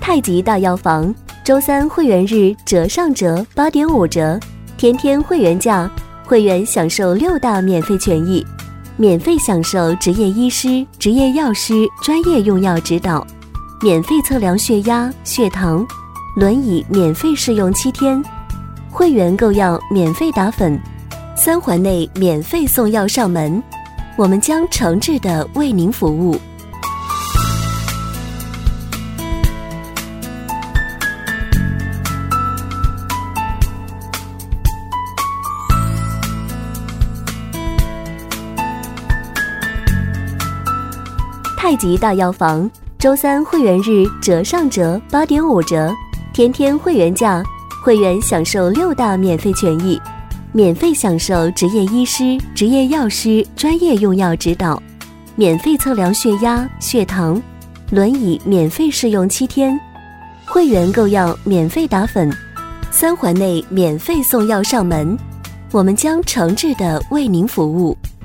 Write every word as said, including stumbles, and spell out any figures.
太极大药房周三会员日折上折八点五折，天天会员价，会员享受六大免费权益，免费享受执业医师、执业药师专业用药指导，免费测量血压、血糖，轮椅免费试用七天，会员购药免费打粉，三环内免费送药上门，我们将诚挚地为您服务。太极大药房周三会员日折上折八点五折，天天会员价，会员享受六大免费权益，免费享受执业医师、执业药师专业用药指导，免费测量血压、血糖，轮椅免费试用七天，会员购药免费打粉，三环内免费送药上门，我们将诚挚地为您服务。